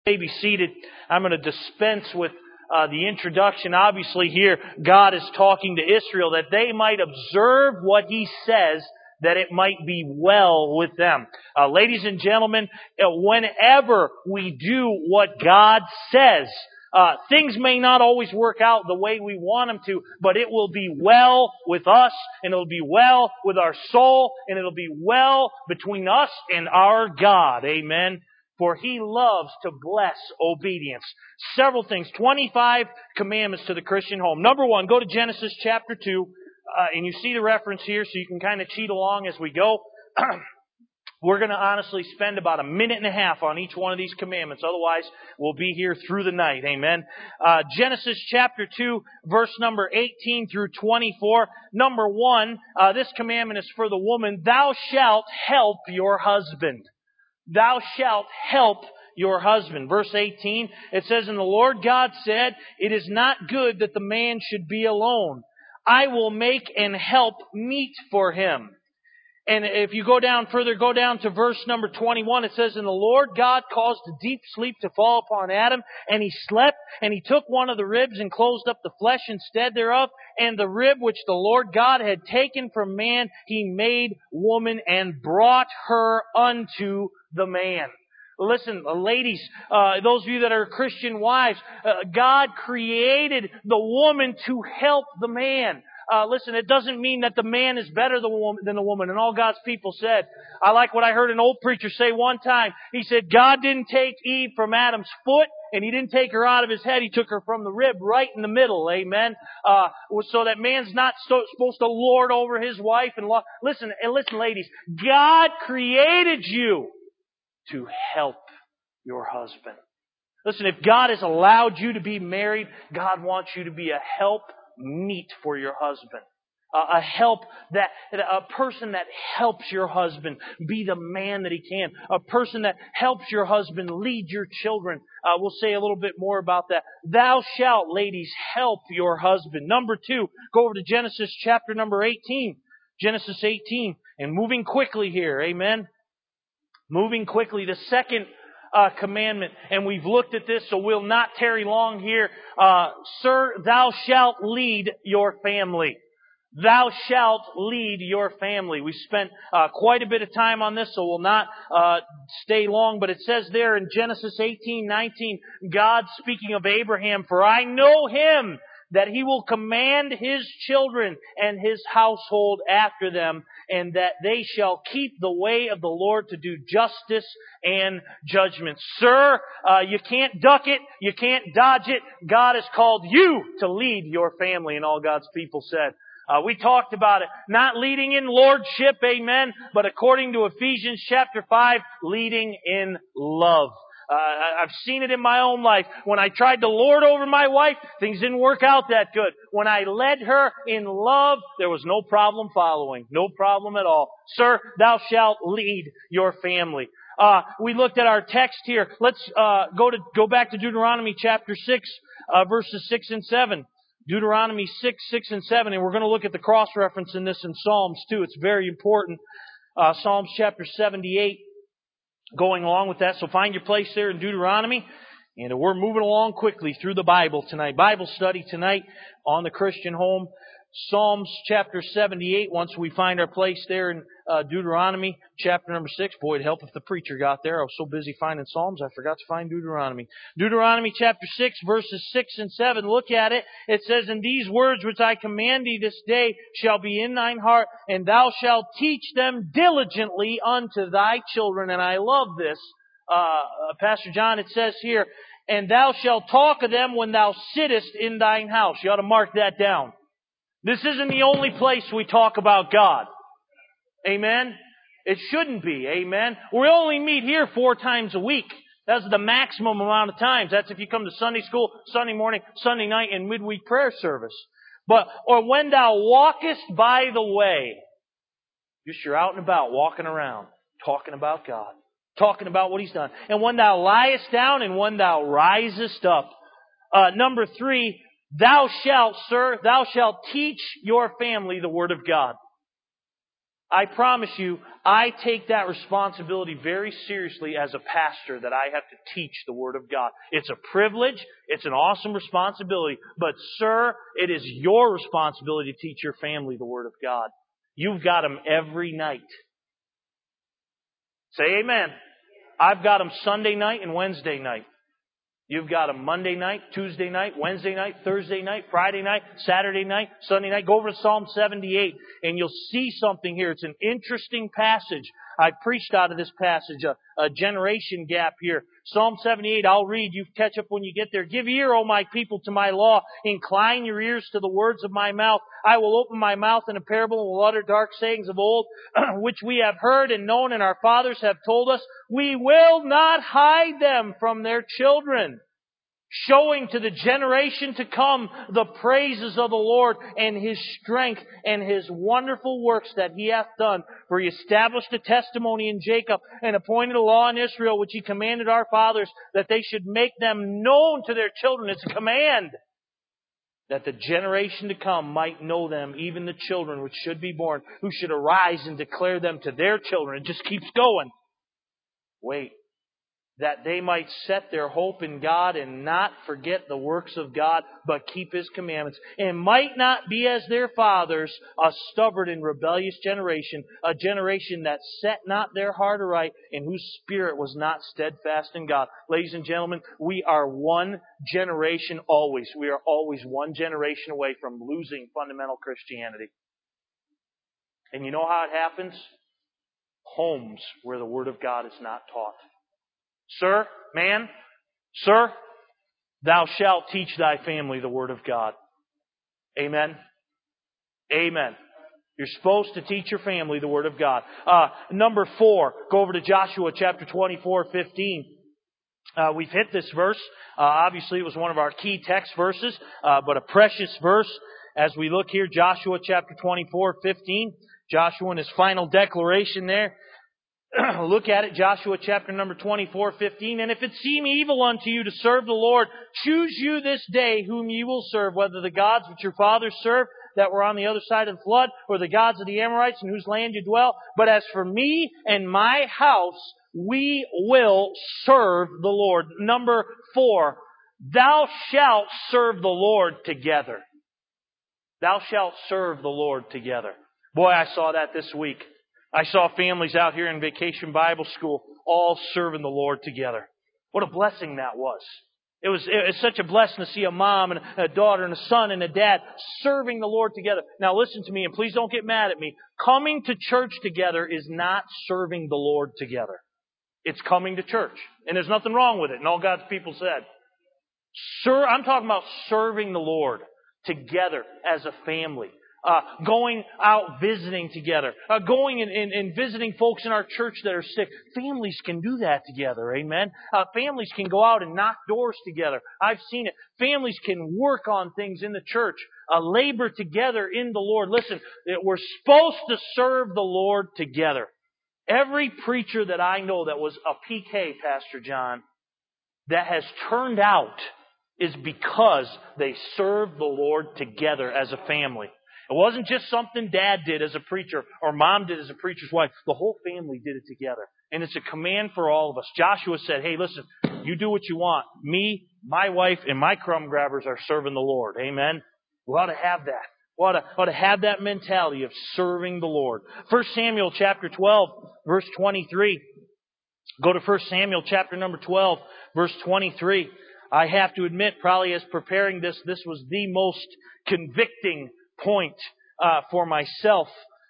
may be seated. I'm going to dispense with the introduction. Obviously here, God is talking to Israel that they might observe what He says, that it might be well with them. Ladies and gentlemen, whenever we do what God says, things may not always work out the way we want them to, but it will be well with us, and it'll be well with our soul, and it'll be well between us and our God. Amen. For He loves to bless obedience. Several things. 25 commandments to the Christian home. Number 1, go to Genesis chapter 2. And you see the reference here, so you can kind of cheat along as we go. We're going to honestly spend about a minute and a half on each one of these commandments. Otherwise, we'll be here through the night. Amen. Genesis chapter 2, verse number 18 through 24. Number 1, this commandment is for the woman. Thou shalt help your husband. Thou shalt help your husband. Verse 18, it says, And the Lord God said, It is not good that the man should be alone. I will make and help meet for him. And if you go down further, go down to verse number 21, it says, And the Lord God caused a deep sleep to fall upon Adam, and he slept, and he took one of the ribs and closed up the flesh instead thereof, and the rib which the Lord God had taken from man, He made woman and brought her unto the man. Listen, ladies, those of you that are Christian wives, God created the woman to help the man. Listen, it doesn't mean that the man is better than the woman. And all God's people said, I like what I heard an old preacher say one time. He said, God didn't take Eve from Adam's foot, and He didn't take her out of his head. He took her from the rib right in the middle. Amen. So that man's not supposed to lord over his wife. Listen, ladies, God created you to help your husband. Listen, if God has allowed you to be married, God wants you to be a help meet for your husband. A person that helps your husband be the man that he can. A person that helps your husband lead your children. We'll say a little bit more about that. Thou shalt, ladies, help your husband. Number 2, go over to Genesis chapter number 18. Genesis 18. And moving quickly here, amen. Moving quickly, the second commandment, and we've looked at this, so we'll not tarry long here. Sir, thou shalt lead your family. Thou shalt lead your family. We spent quite a bit of time on this, so we'll not stay long, but it says there in Genesis 18:19, God speaking of Abraham, For I know him, that he will command his children and his household after them, and that they shall keep the way of the Lord to do justice and judgment. Sir, you can't duck it. You can't dodge it. God has called you to lead your family, and all God's people said. We talked about it. Not leading in lordship, amen, but according to Ephesians chapter 5, leading in love. I've seen it in my own life. When I tried to lord over my wife, things didn't work out that good. When I led her in love, there was no problem following. No problem at all. Sir, thou shalt lead your family. We looked at our text here. Let's go back to Deuteronomy chapter 6, verses 6 and 7. Deuteronomy 6 and 7. And we're going to look at the cross-reference in this in Psalms too. It's very important. Psalms chapter 78. Going along with that, so find your place there in Deuteronomy. And we're moving along quickly through the Bible tonight. Bible study tonight on the Christian home. Psalms chapter 78, once we find our place there in Deuteronomy chapter number 6. Boy, it'd help if the preacher got there. I was so busy finding Psalms, I forgot to find Deuteronomy. Deuteronomy chapter 6, verses 6 and 7. Look at it. It says, And these words which I command thee this day shall be in thine heart, and thou shalt teach them diligently unto thy children. And I love this. Pastor John, it says here, And thou shalt talk of them when thou sittest in thine house. You ought to mark that down. This isn't the only place we talk about God. Amen? It shouldn't be. Amen? We only meet here 4 times a week. That's the maximum amount of times. That's if you come to Sunday school, Sunday morning, Sunday night, and midweek prayer service. Or when thou walkest by the way. Just you're out and about, walking around, talking about God. Talking about what He's done. And when thou liest down and when thou risest up. Number 3, Thou shalt, sir, thou shalt teach your family the Word of God. I promise you, I take that responsibility very seriously as a pastor, that I have to teach the Word of God. It's a privilege. It's an awesome responsibility. But, sir, it is your responsibility to teach your family the Word of God. You've got them every night. Say amen. I've got them Sunday night and Wednesday night. You've got them Monday night, Tuesday night, Wednesday night, Thursday night, Friday night, Saturday night, Sunday night. Go over to Psalm 78 and you'll see something here. It's an interesting passage. I preached out of this passage, a generation gap here. Psalm 78, I'll read. You catch up when you get there. Give ear, O my people, to my law. Incline your ears to the words of my mouth. I will open my mouth in a parable and will utter dark sayings of old, which we have heard and known and our fathers have told us. We will not hide them from their children, showing to the generation to come the praises of the Lord and His strength and His wonderful works that He hath done. For He established a testimony in Jacob and appointed a law in Israel, which He commanded our fathers, that they should make them known to their children. It's a command, that the generation to come might know them, even the children which should be born, who should arise and declare them to their children. It just keeps going. Wait. That they might set their hope in God and not forget the works of God, but keep His commandments, and might not be as their fathers, a stubborn and rebellious generation, a generation that set not their heart aright, and whose spirit was not steadfast in God. Ladies and gentlemen, we are one generation always. We are always one generation away from losing fundamental Christianity. And you know how it happens? Homes where the Word of God is not taught. Sir, man, sir, thou shalt teach thy family the Word of God. Amen? Amen. You're supposed to teach your family the Word of God. Number 4, go over to Joshua chapter 24:15. We've hit this verse. Obviously, it was one of our key text verses, but a precious verse as we look here. Joshua chapter 24:15. Joshua in his final declaration there. Look at it, Joshua chapter number 24:15. And if it seem evil unto you to serve the Lord, choose you this day whom ye will serve, whether the gods which your fathers served that were on the other side of the flood, or the gods of the Amorites in whose land you dwell. But as for me and my house, we will serve the Lord. Number 4, thou shalt serve the Lord together. Thou shalt serve the Lord together. Boy, I saw that this week. I saw families out here in Vacation Bible School all serving the Lord together. What a blessing that was. It was such a blessing to see a mom and a daughter and a son and a dad serving the Lord together. Now listen to me, and please don't get mad at me. Coming to church together is not serving the Lord together. It's coming to church. And there's nothing wrong with it. And all God's people said. Sir, I'm talking about serving the Lord together as a family. Going out visiting together. Going and visiting folks in our church that are sick. Families can do that together, amen? Families can go out and knock doors together. I've seen it. Families can work on things in the church. Labor together in the Lord. Listen, we're supposed to serve the Lord together. Every preacher that I know that was a PK, Pastor John, that has turned out is because they served the Lord together as a family. It wasn't just something Dad did as a preacher or Mom did as a preacher's wife. The whole family did it together. And it's a command for all of us. Joshua said, hey, listen, you do what you want. Me, my wife, and my crumb grabbers are serving the Lord. Amen? We ought to have that. We ought to have that mentality of serving the Lord. 1 Samuel chapter 12, verse 23. Go to 1 Samuel chapter number 12, verse 23. I have to admit, probably as preparing this was the most convicting point for myself.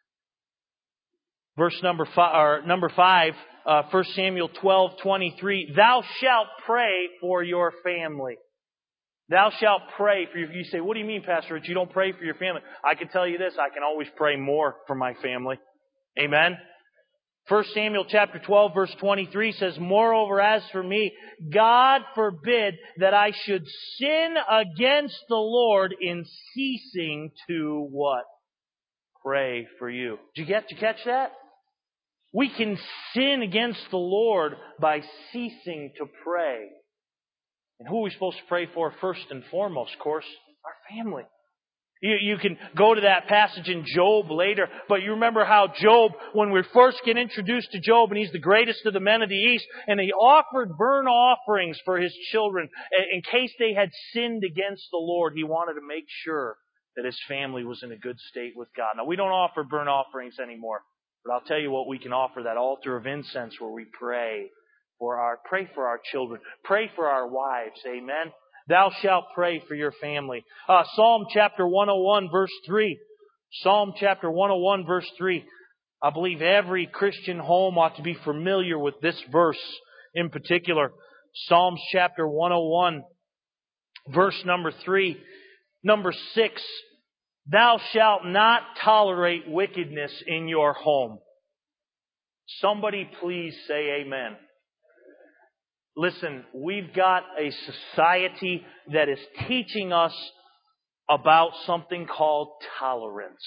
Verse number 5, 1 Samuel 12:23. Thou shalt pray for your family. Thou shalt pray for your... You say, what do you mean, Pastor Rich? You don't pray for your family. I can tell you this, I can always pray more for my family. Amen? 1 Samuel chapter 12, verse 23 says, moreover, as for me, God forbid that I should sin against the Lord in ceasing to what? Pray for you. Did you catch that? We can sin against the Lord by ceasing to pray. And who are we supposed to pray for first and foremost, of course? Our family. You can go to that passage in Job later, but you remember how Job, when we first get introduced to Job, and he's the greatest of the men of the East, and he offered burnt offerings for his children in case they had sinned against the Lord. He wanted to make sure that his family was in a good state with God. Now, we don't offer burnt offerings anymore, but I'll tell you what we can offer, that altar of incense where we pray for our children, pray for our wives, amen? Thou shalt pray for your family. Psalm chapter 101, verse 3. Psalm chapter 101, verse 3. I believe every Christian home ought to be familiar with this verse in particular. Psalms chapter 101, verse number 3. Number 6. Thou shalt not tolerate wickedness in your home. Somebody please say amen. Listen, we've got a society that is teaching us about something called tolerance.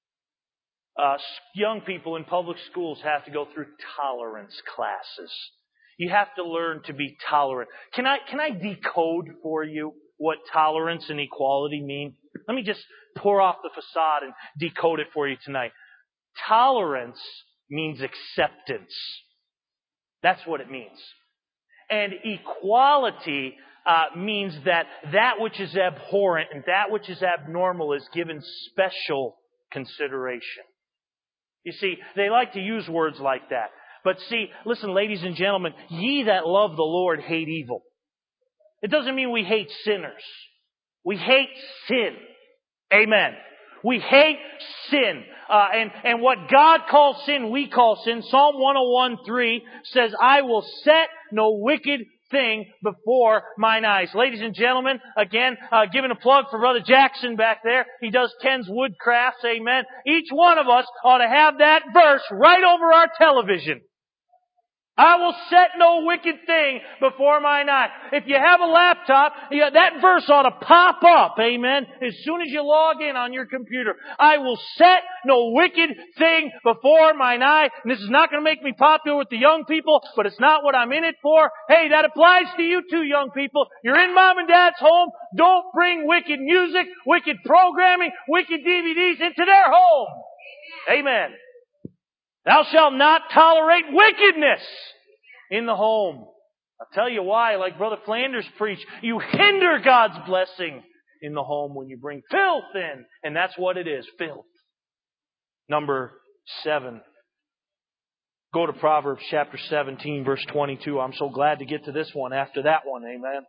Young people in public schools have to go through tolerance classes. You have to learn to be tolerant. Can I decode for you what tolerance and equality mean? Let me just pour off the facade and decode it for you tonight. Tolerance means acceptance. That's what it means. And equality means that which is abhorrent and that which is abnormal is given special consideration. You see, they like to use words like that. But see, listen, ladies and gentlemen, ye that love the Lord hate evil. It doesn't mean we hate sinners. We hate sin. Amen. We hate sin. And what God calls sin, we call sin. Psalm 101:3 says, I will set no wicked thing before mine eyes. Ladies and gentlemen, again, giving a plug for Brother Jackson back there. He does Ken's Woodcrafts. Amen. Each one of us ought to have that verse right over our television. I will set no wicked thing before mine eye. If you have a laptop, that verse ought to pop up, amen, as soon as you log in on your computer. I will set no wicked thing before mine eye. And this is not going to make me popular with the young people, but it's not what I'm in it for. Hey, that applies to you too, young people. You're in mom and dad's home. Don't bring wicked music, wicked programming, wicked DVDs into their home. Amen. Thou shalt not tolerate wickedness in the home. I'll tell you why, like Brother Flanders preached, you hinder God's blessing in the home when you bring filth in. And that's what it is, filth. Number 7. Go to Proverbs chapter 17, verse 22. I'm so glad to get to this one after that one, amen.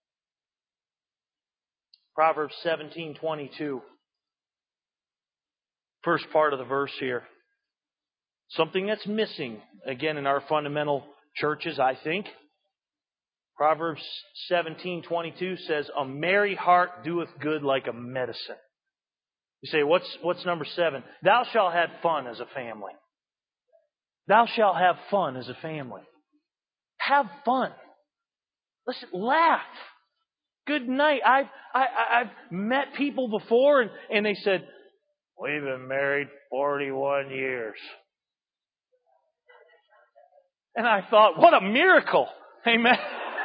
Proverbs 17:22. First part of the verse here. Something that's missing, again, in our fundamental churches, I think. Proverbs 17:22 says, a merry heart doeth good like a medicine. You say, what's number 7? Thou shalt have fun as a family. Thou shalt have fun as a family. Have fun. Listen, laugh. Good night. I've met people before and they said, we've been married 41 years. And I thought, what a miracle. Amen.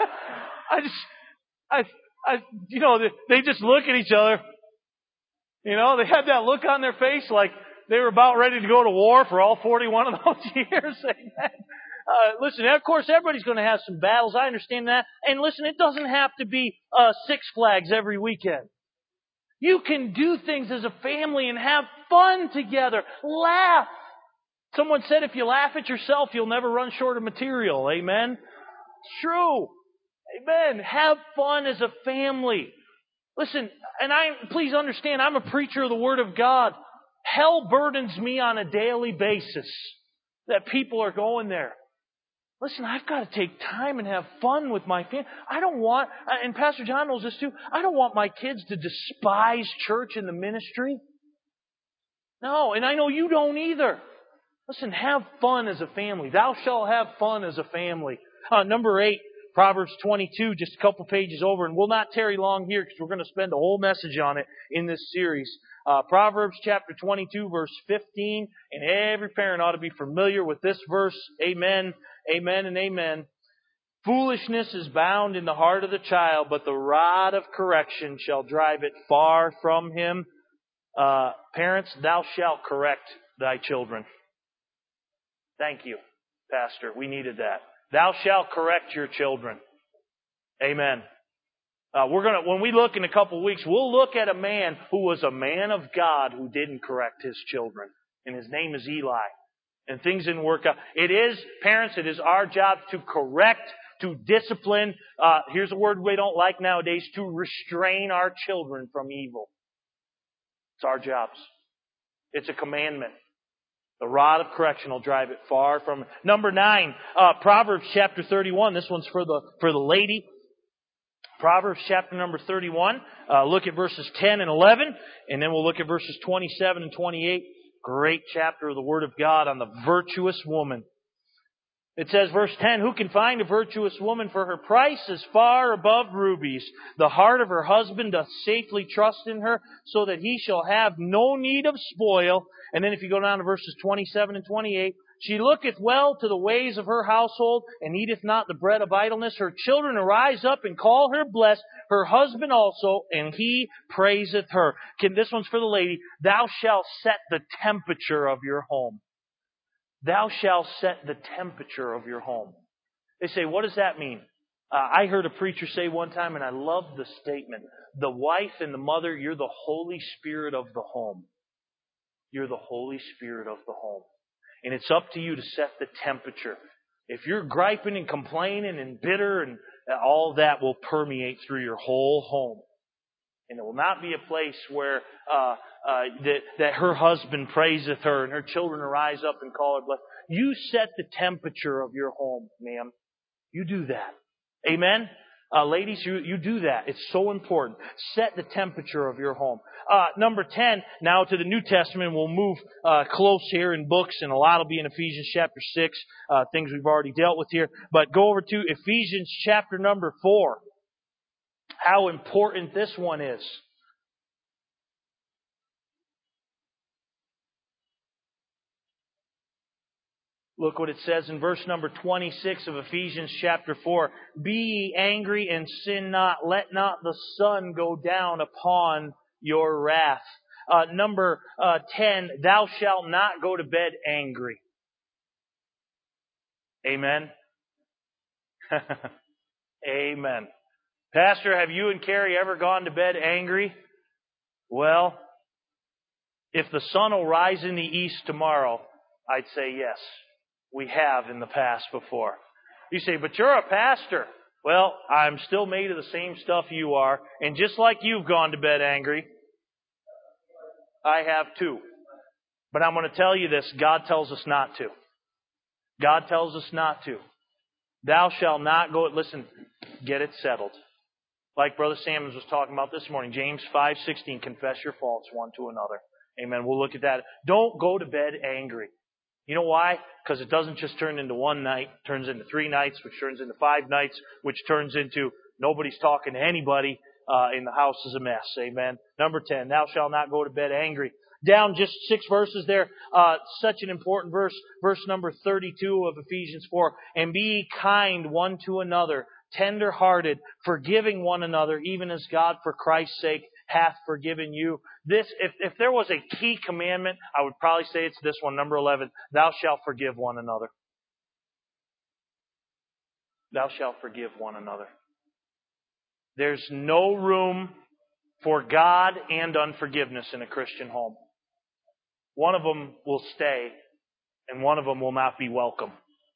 They just look at each other. They had that look on their face like they were about ready to go to war for all 41 of those years. Amen. Listen, of course, everybody's going to have some battles. I understand that. And listen, it doesn't have to be Six Flags every weekend. You can do things as a family and have fun together. Laugh. Someone said if you laugh at yourself, you'll never run short of material. Amen? It's true. Amen. Have fun as a family. Listen, and please understand, I'm a preacher of the Word of God. Hell burdens me on a daily basis that people are going there. Listen, I've got to take time and have fun with my family. I don't want, and Pastor John knows this too, I don't want my kids to despise church and the ministry. No, and I know you don't either. Listen, have fun as a family. Thou shalt have fun as a family. Number 8, Proverbs 22, just a couple pages over, and we'll not tarry long here because we're going to spend a whole message on it in this series. Proverbs chapter 22, verse 15, and every parent ought to be familiar with this verse. Amen, amen, and amen. Foolishness is bound in the heart of the child, but the rod of correction shall drive it far from him. Parents, thou shalt correct thy children. Thank you, Pastor. We needed that. Thou shalt correct your children. Amen. When we look in a couple of weeks, we'll look at a man who was a man of God who didn't correct his children. And his name is Eli. And things didn't work out. Parents, it is our job to correct, to discipline. Here's a word we don't like nowadays, to restrain our children from evil. It's our jobs. It's a commandment. The rod of correction will drive it far from it. Number 9, Proverbs chapter 31. This one's for the lady. Proverbs chapter number 31. Look at verses 10 and 11. And then we'll look at verses 27 and 28. Great chapter of the Word of God on the virtuous woman. It says, verse 10, who can find a virtuous woman? For her price is far above rubies. The heart of her husband doth safely trust in her, so that he shall have no need of spoil. And then if you go down to verses 27 and 28, she looketh well to the ways of her household, and eateth not the bread of idleness. Her children arise up and call her blessed, her husband also, and he praiseth her. This one's for the lady. Thou shalt set the temperature of your home. Thou shalt set the temperature of your home. They say, what does that mean? I heard a preacher say one time, and I love the statement. The wife and the mother, you're the Holy Spirit of the home. You're the Holy Spirit of the home. And it's up to you to set the temperature. If you're griping and complaining and bitter, and all that will permeate through your whole home. And it will not be a place where that her husband praiseth her and her children arise up and call her blessed. You set the temperature of your home, ma'am. You do that. Amen? Ladies, you do that. It's so important. Set the temperature of your home. Number 10, now to the New Testament. We'll move close here in books, and a lot will be in Ephesians chapter 6, things we've already dealt with here. But go over to Ephesians chapter number 4. How important this one is. Look what it says in verse number 26 of Ephesians chapter 4. Be ye angry and sin not. Let not the sun go down upon your wrath. Number 10. Thou shalt not go to bed angry. Amen. Amen. Pastor, have you and Carrie ever gone to bed angry? Well, if the sun will rise in the east tomorrow, I'd say yes. We have in the past before. You say, but you're a pastor. Well, I'm still made of the same stuff you are. And just like you've gone to bed angry, I have too. But I'm going to tell you this. God tells us not to. God tells us not to. Thou shalt not go. Listen, get it settled. Like Brother Sammons was talking about this morning. James 5:16, confess your faults one to another. Amen. We'll look at that. Don't go to bed angry. You know why? Because it doesn't just turn into one night. It turns into 3 nights, which turns into 5 nights, which turns into nobody's talking to anybody, and the house is a mess. Amen. Number 10, thou shalt not go to bed angry. Down just 6 verses there. Such an important verse. Verse number 32 of Ephesians 4. And be ye kind one to another, tender-hearted, forgiving one another, even as God for Christ's sake hath forgiven you. This, if there was a key commandment, I would probably say it's this one, number 11. Thou shalt forgive one another. Thou shalt forgive one another. There's no room for God and unforgiveness in a Christian home. One of them will stay, and one of them will not be welcome.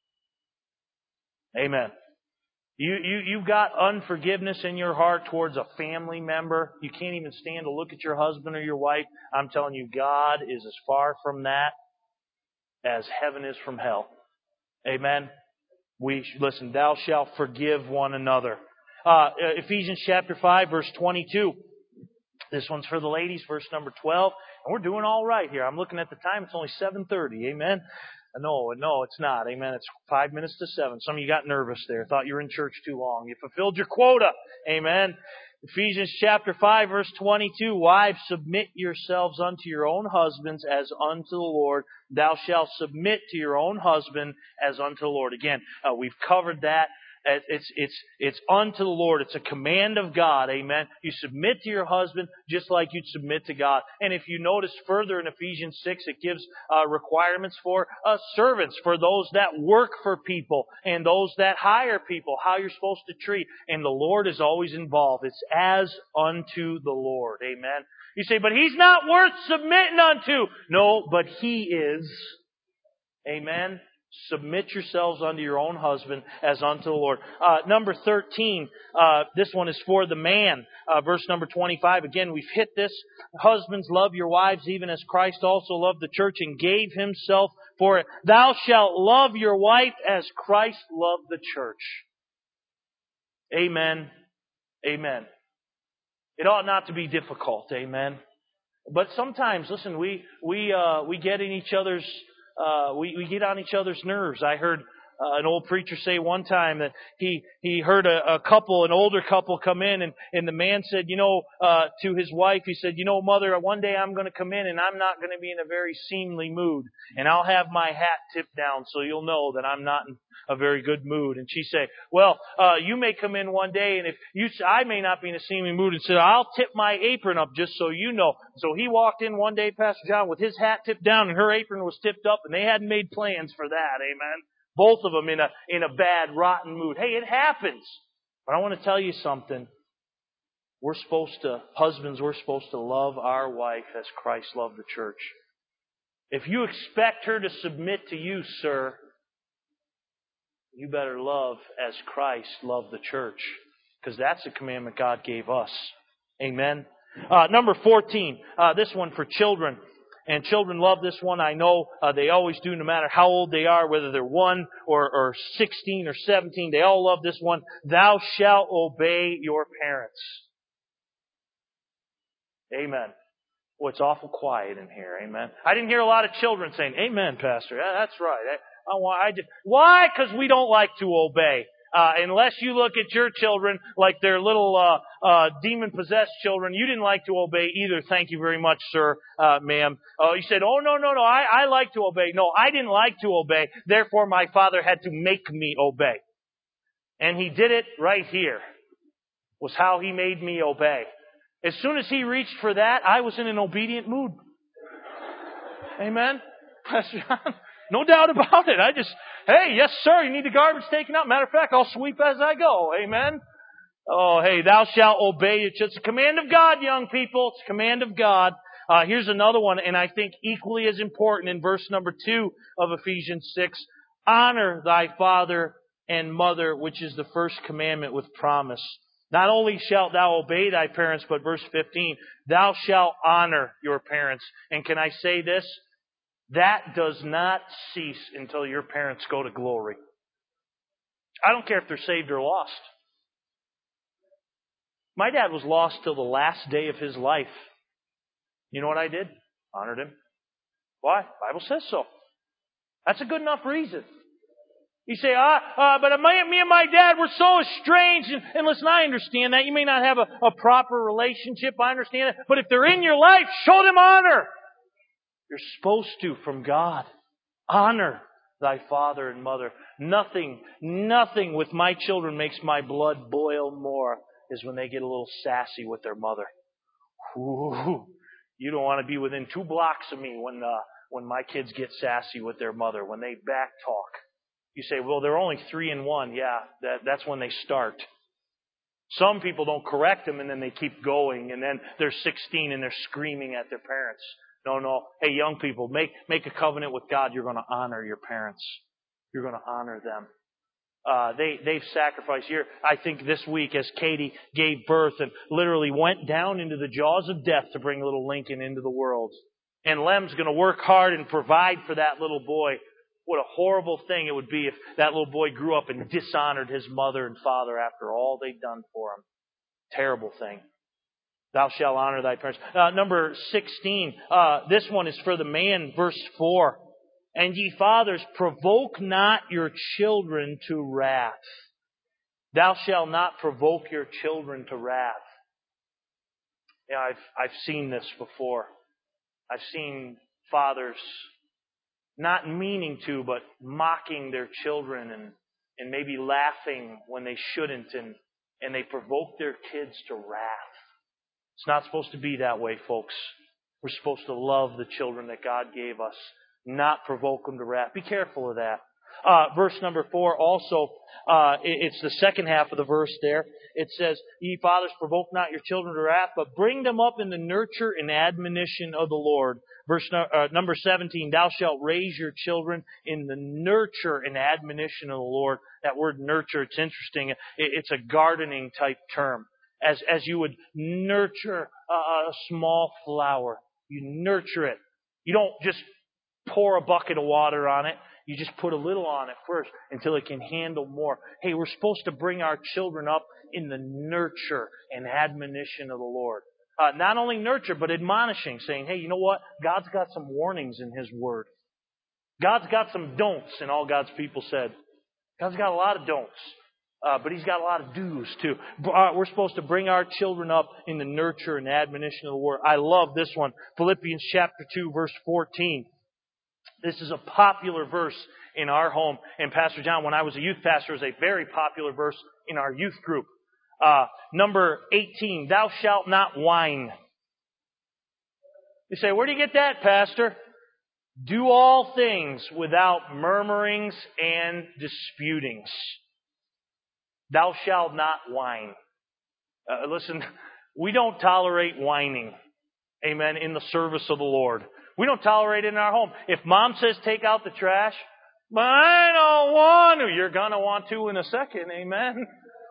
Amen. You've got unforgiveness in your heart towards a family member. You can't even stand to look at your husband or your wife. I'm telling you, God is as far from that as heaven is from hell. Amen. Listen, thou shalt forgive one another. Ephesians chapter 5, verse 22. This one's for the ladies, verse number 12. And we're doing all right here. I'm looking at the time. It's only 7:30. Amen. No, it's not. Amen. It's 5 minutes to 7. Some of you got nervous there. Thought you were in church too long. You fulfilled your quota. Amen. Ephesians chapter 5, verse 22. Wives, submit yourselves unto your own husbands as unto the Lord. Thou shalt submit to your own husband as unto the Lord. Again, we've covered that. It's unto the Lord. It's a command of God. Amen. You submit to your husband just like you'd submit to God. And if you notice further in Ephesians 6, it gives requirements for servants, for those that work for people and those that hire people, how you're supposed to treat. And the Lord is always involved. It's as unto the Lord. Amen. You say, but he's not worth submitting unto. No, but he is. Amen. Submit yourselves unto your own husband as unto the Lord. Number 13, this one is for the man. Verse number 25. Again, we've hit this. Husbands, love your wives even as Christ also loved the church and gave himself for it. Thou shalt love your wife as Christ loved the church. Amen. Amen. It ought not to be difficult. Amen. But sometimes, listen, we get in each other's we get on each other's nerves. I heard an old preacher say one time that he heard an older couple come in, and the man said, to his wife, he said, Mother, one day I'm going to come in and I'm not going to be in a very seemly mood, and I'll have my hat tipped down so you'll know that I'm not in a very good mood. And she said, well, you may come in one day, and I may not be in a seemly mood, and said, I'll tip my apron up just so you know. So he walked in one day, Pastor John, with his hat tipped down and her apron was tipped up, and they hadn't made plans for that. Amen. Both of them in a bad, rotten mood. Hey, it happens. But I want to tell you something. Husbands, we're supposed to love our wife as Christ loved the church. If you expect her to submit to you, sir, you better love as Christ loved the church. Because that's the commandment God gave us. Amen. Number 14, this one for children. And children love this one. I know they always do, no matter how old they are, whether they're 1 or 16 or 17. They all love this one. Thou shalt obey your parents. Amen. Well, it's awful quiet in here. Amen. I didn't hear a lot of children saying, amen, Pastor. Yeah, that's right. Why? Because we don't like to obey. Unless you look at your children like they're little demon-possessed children, you didn't like to obey either. Thank you very much, sir, ma'am. You said, oh, no, I like to obey. No, I didn't like to obey. Therefore, my father had to make me obey. And he did it right here, was how he made me obey. As soon as he reached for that, I was in an obedient mood. Amen? Pastor John, no doubt about it. Hey, yes, sir, you need the garbage taken out. Matter of fact, I'll sweep as I go. Amen? Oh, hey, thou shalt obey it. It's a command of God, young people. It's a command of God. Here's another one, and I think equally as important in verse number 2 of Ephesians 6. Honor thy father and mother, which is the first commandment with promise. Not only shalt thou obey thy parents, but verse 15, thou shalt honor your parents. And can I say this? That does not cease until your parents go to glory. I don't care if they're saved or lost. My dad was lost till the last day of his life. You know what I did? Honored him. Why? The Bible says so. That's a good enough reason. You say, but me and my dad were so estranged. And listen, I understand that. You may not have a proper relationship. I understand it. But if they're in your life, show them honor. You're supposed to from God. Honor thy father and mother. Nothing with my children makes my blood boil more is when they get a little sassy with their mother. Ooh, you don't want to be within 2 blocks of me when my kids get sassy with their mother, when they back talk. You say, well, they're only 3 and 1. Yeah, that's when they start. Some people don't correct them and then they keep going, and then they're 16 and they're screaming at their parents. No. Hey, young people, make a covenant with God. You're going to honor your parents. You're going to honor them. They've sacrificed here. I think this week as Katie gave birth and literally went down into the jaws of death to bring little Lincoln into the world. And Lem's going to work hard and provide for that little boy. What a horrible thing it would be if that little boy grew up and dishonored his mother and father after all they'd done for him. Terrible thing. Thou shalt honor thy parents. Number 16. This one is for the man, verse 4. And ye fathers, provoke not your children to wrath. Thou shalt not provoke your children to wrath. Yeah, I've seen this before. I've seen fathers not meaning to, but mocking their children and and maybe laughing when they shouldn't, and they provoke their kids to wrath. It's not supposed to be that way, folks. We're supposed to love the children that God gave us, not provoke them to wrath. Be careful of that. Verse number 4 also, it's the second half of the verse there. It says, "Ye fathers, provoke not your children to wrath, but bring them up in the nurture and admonition of the Lord." Verse number 17, "Thou shalt raise your children in the nurture and admonition of the Lord." That word nurture, it's interesting. It's a gardening type term. As you would nurture a small flower. You nurture it. You don't just pour a bucket of water on it. You just put a little on it first until it can handle more. Hey, we're supposed to bring our children up in the nurture and admonition of the Lord. Not only nurture, but admonishing, saying, hey, you know what? God's got some warnings in His Word. God's got some don'ts, and all God's people said. God's got a lot of don'ts. But He's got a lot of do's too. We're supposed to bring our children up in the nurture and admonition of the Word. I love this one. Philippians chapter 2, verse 14. This is a popular verse in our home. And Pastor John, when I was a youth pastor, it was a very popular verse in our youth group. Number 18, "Thou shalt not whine." You say, where do you get that, Pastor? "Do all things without murmurings and disputings." Thou shalt not whine. Listen, we don't tolerate whining. Amen. In the service of the Lord. We don't tolerate it in our home. If Mom says take out the trash, but I don't want to. You're going to want to in a second. Amen.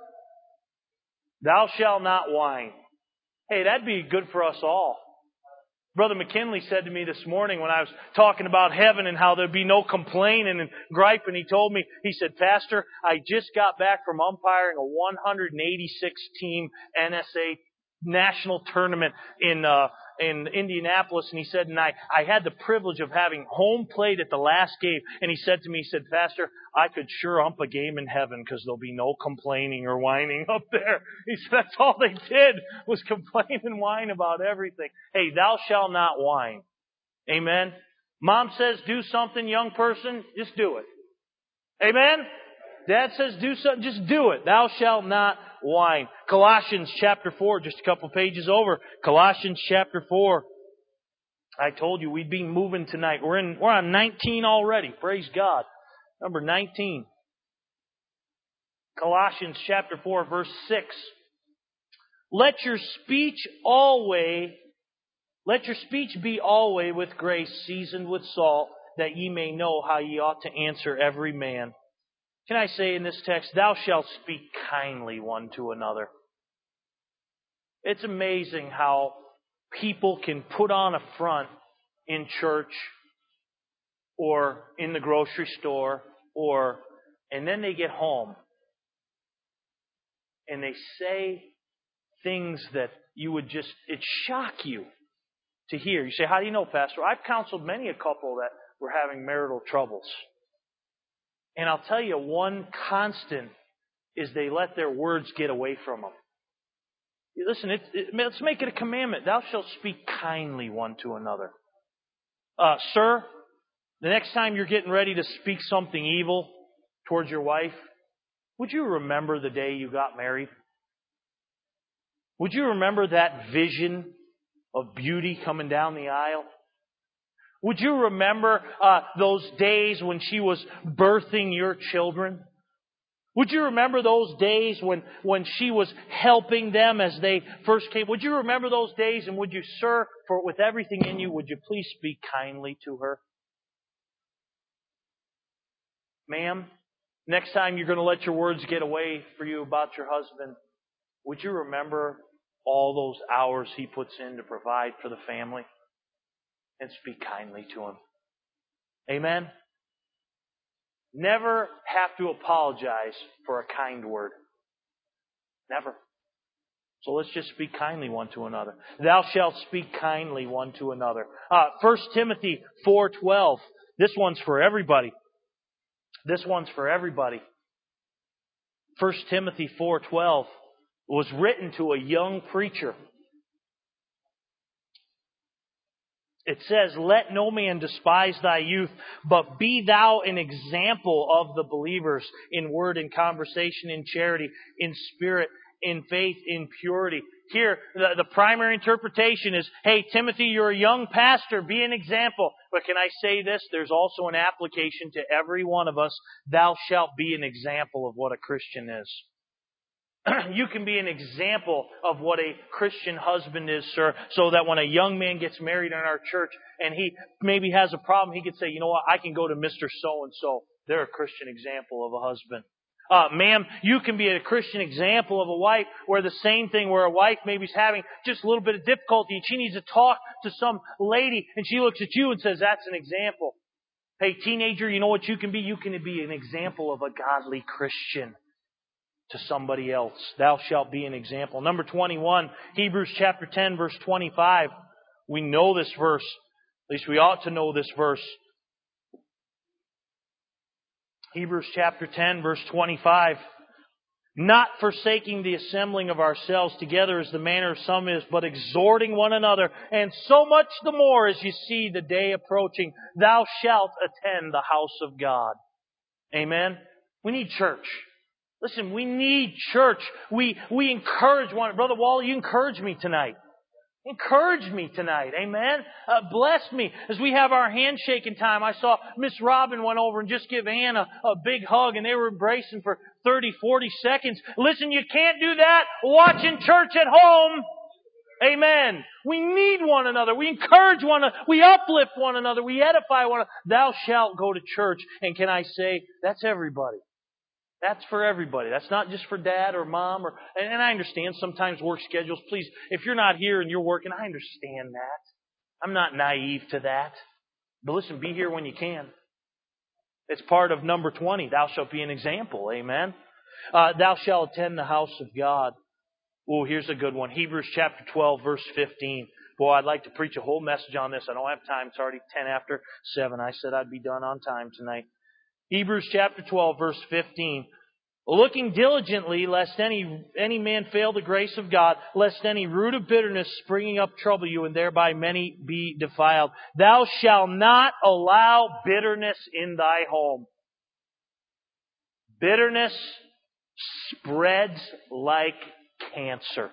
"Thou shalt not whine." Hey, that'd be good for us all. Brother McKinley said to me this morning when I was talking about heaven and how there'd be no complaining and griping, he told me, he said, "Pastor, I just got back from umpiring a 186-team NSA national tournament in Indianapolis," and he said, "and I had the privilege of having home plate at the last game." And he said to me, he said, "Pastor, I could sure ump a game in heaven because there'll be no complaining or whining up there." He said that's all they did was complain and whine about everything. Hey, thou shalt not whine. Amen. Mom says do something, young person, just do it. Amen. Dad says do something, just do it. Thou shalt not whine. Colossians chapter 4, just a couple pages over. Colossians chapter 4. I told you we'd be moving tonight. We're on 19 already. Praise God. Number 19. Colossians chapter 4, verse 6. Let your speech be always with grace, seasoned with salt, that ye may know how ye ought to answer every man. Can I say in this text, thou shalt speak kindly one to another. It's amazing how people can put on a front in church or in the grocery store and then they get home and they say things that it'd shock you to hear. You say, how do you know, Pastor? I've counseled many a couple that were having marital troubles. And I'll tell you, one constant is they let their words get away from them. Listen, let's make it a commandment. Thou shalt speak kindly one to another. Sir, the next time you're getting ready to speak something evil towards your wife, would you remember the day you got married? Would you remember that vision of beauty coming down the aisle? Would you remember those days when she was birthing your children? Would you remember those days when she was helping them as they first came? Would you remember those days, and would you, sir, with everything in you, would you please speak kindly to her? Ma'am, next time you're going to let your words get away for you about your husband, would you remember all those hours he puts in to provide for the family? And speak kindly to him. Amen? Never have to apologize for a kind word. Never. So let's just speak kindly one to another. Thou shalt speak kindly one to another. 1 Timothy 4:12. This one's for everybody. This one's for everybody. 1 Timothy 4:12 was written to a young preacher. It says, let no man despise thy youth, but be thou an example of the believers in word, in conversation, in charity, in spirit, in faith, in purity. Here, the primary interpretation is, hey, Timothy, you're a young pastor, be an example. But can I say this? There's also an application to every one of us. Thou shalt be an example of what a Christian is. You can be an example of what a Christian husband is, sir, so that when a young man gets married in our church and he maybe has a problem, he can say, you know what, I can go to Mr. So-and-so. They're a Christian example of a husband. Ma'am, you can be a Christian example of a wife where the same thing, where a wife maybe is having just a little bit of difficulty and she needs to talk to some lady and she looks at you and says, that's an example. Hey, teenager, you know what you can be? You can be an example of a godly Christian to somebody else. Thou shalt be an example. Number 21, Hebrews chapter 10, verse 25. We know this verse. At least we ought to know this verse. Hebrews chapter 10, verse 25. Not forsaking the assembling of ourselves together as the manner of some is, but exhorting one another, and so much the more as you see the day approaching. Thou shalt attend the house of God. Amen? We need church. Listen, we need church. We encourage one another. Brother Wall, you encourage me tonight. Encourage me tonight. Amen. Bless me. As we have our handshaking time, I saw Miss Robin went over and just give Ann a big hug, and they were embracing for 30, 40 seconds. Listen, you can't do that watching church at home. Amen. We need one another. We encourage one another. We uplift one another. We edify one another. Thou shalt go to church. And can I say, that's everybody. That's for everybody. That's not just for dad or mom. And I understand sometimes work schedules. Please, if you're not here and you're working, I understand that. I'm not naive to that. But listen, be here when you can. It's part of number 20. Thou shalt be an example. Amen. Thou shalt attend the house of God. Oh, here's a good one. Hebrews chapter 12, verse 15. Boy, I'd like to preach a whole message on this. I don't have time. It's already 10 after 7. I said I'd be done on time tonight. Hebrews chapter 12, verse 15. Looking diligently, lest any man fail the grace of God, lest any root of bitterness springing up trouble you, and thereby many be defiled. Thou shalt not allow bitterness in thy home. Bitterness spreads like cancer.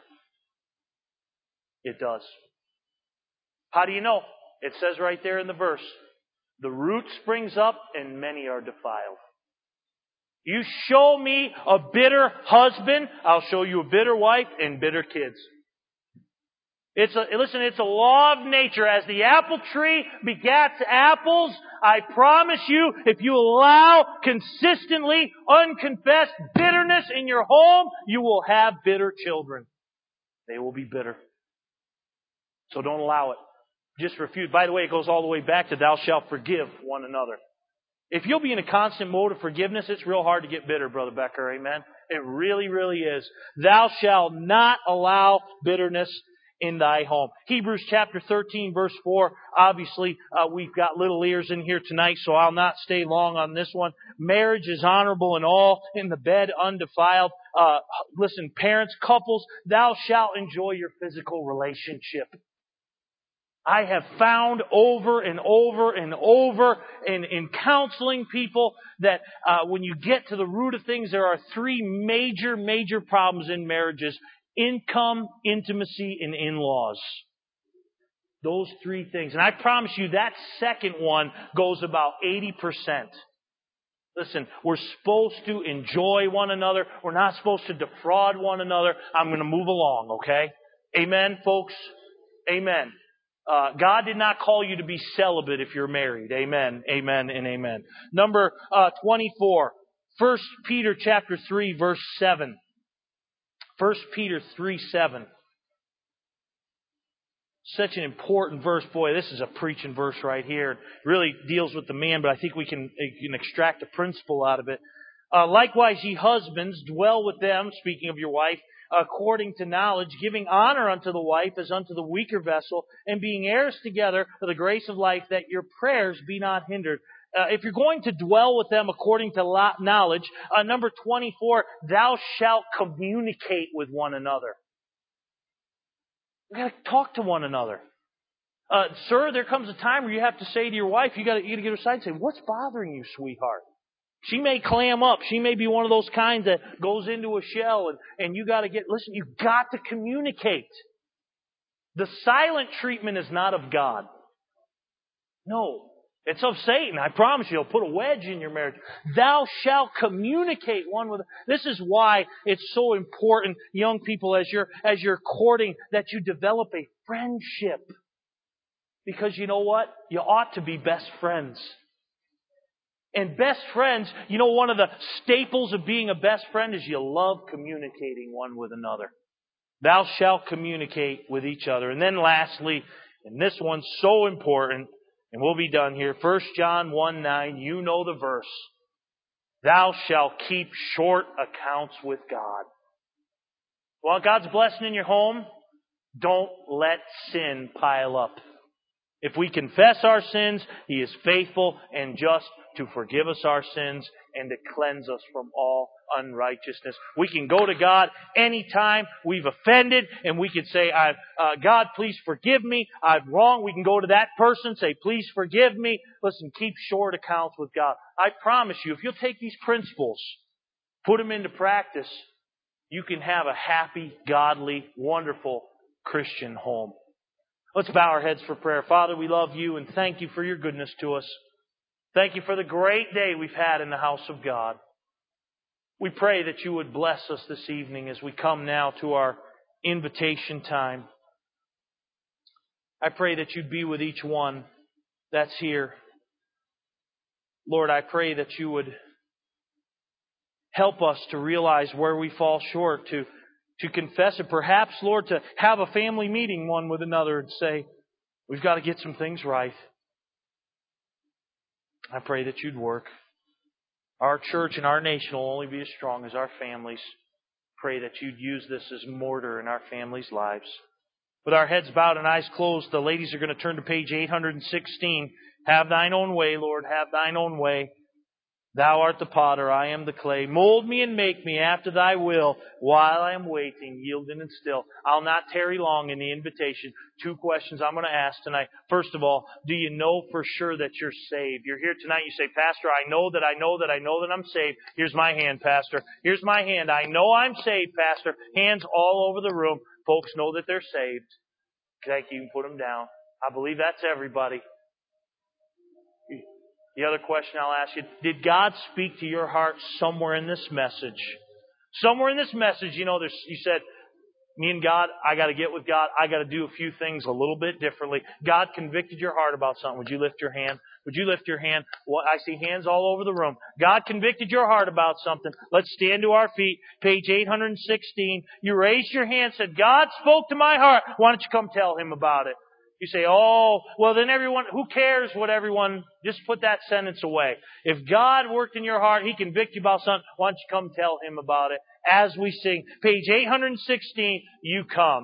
It does. How do you know? It says right there in the verse. The root springs up and many are defiled. You show me a bitter husband, I'll show you a bitter wife and bitter kids. It's a law of nature. As the apple tree begats apples, I promise you, if you allow consistently unconfessed bitterness in your home, you will have bitter children. They will be bitter. So don't allow it. Just refuse. By the way, it goes all the way back to thou shalt forgive one another. If you'll be in a constant mode of forgiveness, it's real hard to get bitter, Brother Becker. Amen? It really, really is. Thou shalt not allow bitterness in thy home. Hebrews chapter 13, verse 4. Obviously, we've got little ears in here tonight, so I'll not stay long on this one. Marriage is honorable in all, in the bed undefiled. Listen, parents, couples, thou shalt enjoy your physical relationship. I have found over and over and over in counseling people that when you get to the root of things, there are 3 major problems in marriages. Income, intimacy, and in-laws. Those 3 things. And I promise you that second one goes about 80%. Listen, we're supposed to enjoy one another. We're not supposed to defraud one another. I'm going to move along, okay? Amen, folks? Amen. God did not call you to be celibate if you're married. Amen, amen, and amen. Number 24. 1 Peter chapter 3, verse 7. 1 Peter 3:7. Such an important verse. Boy, this is a preaching verse right here. It really deals with the man, but I think we can extract a principle out of it. Likewise, ye husbands, dwell with them, speaking of your wife, according to knowledge, giving honor unto the wife as unto the weaker vessel, and being heirs together for the grace of life, that your prayers be not hindered. If you're going to dwell with them according to knowledge, number 24, thou shalt communicate with one another. We've got to talk to one another. Sir, there comes a time where you have to say to your wife, you got to get her aside and say, what's bothering you, sweetheart? She may clam up. She may be one of those kinds that goes into a shell, and you got to listen, you got to communicate. The silent treatment is not of God. No. It's of Satan. I promise you, he'll put a wedge in your marriage. Thou shalt communicate one with. This is why it's so important, young people, as you're courting, that you develop a friendship. Because you know what? You ought to be best friends. And best friends, you know, one of the staples of being a best friend is you love communicating one with another. Thou shalt communicate with each other. And then lastly, and this one's so important, and we'll be done here. 1 John 1:9, you know the verse. Thou shalt keep short accounts with God. Want God's blessing in your home? Don't let sin pile up. If we confess our sins, He is faithful and just to forgive us our sins and to cleanse us from all unrighteousness. We can go to God anytime we've offended, and we can say, God, please forgive me. I've wronged. We can go to that person, say, please forgive me. Listen, keep short accounts with God. I promise you, if you'll take these principles, put them into practice, you can have a happy, godly, wonderful Christian home. Let's bow our heads for prayer. Father, we love You and thank You for Your goodness to us. Thank You for the great day we've had in the house of God. We pray that You would bless us this evening as we come now to our invitation time. I pray that You'd be with each one that's here. Lord, I pray that You would help us to realize where we fall short, to confess it. Perhaps, Lord, to have a family meeting one with another and say, we've got to get some things right. I pray that You'd work. Our church and our nation will only be as strong as our families. Pray that You'd use this as mortar in our families' lives. With our heads bowed and eyes closed, the ladies are going to turn to page 816. Have Thine own way, Lord, have Thine own way. Thou art the potter, I am the clay. Mold me and make me after Thy will. While I am waiting, yielding and still. I'll not tarry long in the invitation. 2 questions I'm going to ask tonight. First of all, do you know for sure that you're saved? You're here tonight, you say, Pastor, I know that I'm saved. Here's my hand, Pastor. Here's my hand. I know I'm saved, Pastor. Hands all over the room. Folks know that they're saved. Thank you. You can put them down. I believe that's everybody. The other question I'll ask you, did God speak to your heart somewhere in this message? Somewhere in this message, you know, you said, me and God, I got to get with God. I got to do a few things a little bit differently. God convicted your heart about something. Would you lift your hand? Would you lift your hand? Well, I see hands all over the room. God convicted your heart about something. Let's stand to our feet. Page 816. You raised your hand, said, God spoke to my heart. Why don't you come tell Him about it? You say, oh, well then everyone, who cares what everyone, just put that sentence away. If God worked in your heart, He convicted you about something, why don't you come tell Him about it? As we sing, page 816, you come.